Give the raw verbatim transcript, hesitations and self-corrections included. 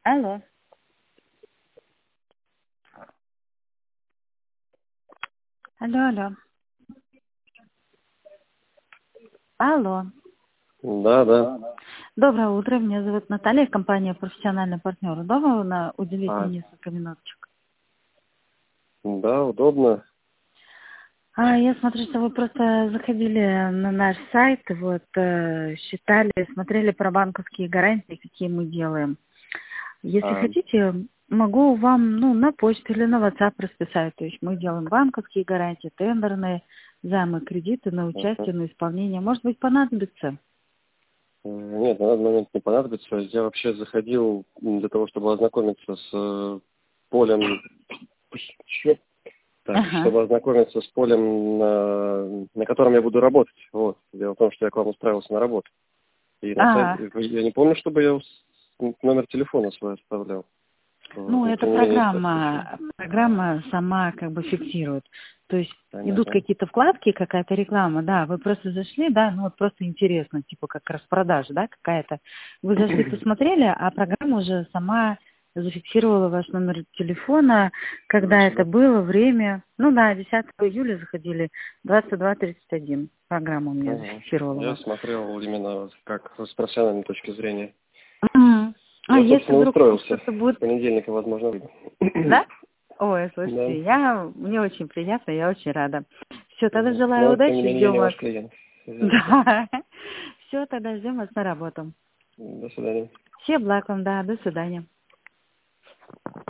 Алло. Алло, алло. Алло. Да, да. Доброе утро, меня зовут Наталья, компания «Профессиональный партнер». Удобно на уделить А, мне несколько минуточек? да, удобно. А, я смотрю, что вы просто заходили на наш сайт, вот, э, считали, смотрели про банковские гарантии, какие мы делаем. Если А, хотите, могу вам, ну, на почту или на WhatsApp расписать. То есть мы делаем банковские гарантии, тендерные займы, кредиты на ага. участие, на исполнение. Может быть, понадобится? Нет, на данный момент не понадобится. Я вообще заходил для того, чтобы ознакомиться с э, полем... Чё? Так, Ага. чтобы ознакомиться с полем, на, на котором я буду работать. Вот. Дело в том, что я к вам устраивался на работу. И на А, сайте... Я не помню, чтобы я ус- номер телефона свой оставлял. Вот. ну, Но это тем не менее, сейчас хочу. программа, программа сама как бы фиксирует. То есть идут Понятно. какие-то вкладки, какая-то реклама, да, вы просто зашли, да, ну вот просто интересно, типа как распродажа, да, какая-то. Вы зашли, посмотрели, а программа уже сама зафиксировала ваш номер телефона, когда это Точно. было, время. Ну да, десятого июля заходили, двадцать два тридцать один. Программа у меня Ага. зафиксировала Я вас. смотрел именно как с профессиональной точки зрения. Мгм. А Я, если собственно, вдруг устроился. что-то С будет. понедельника, возможно, выйду. Да? Ой, Да. слушайте, я, мне очень приятно, я очень рада. Все, тогда Мгм. желаю Но, тем не удачи, менее, я ждем не вас. ваш клиент. Извините. Да. Все, тогда ждем вас на работу. До свидания. Все благ вам, да, до свидания.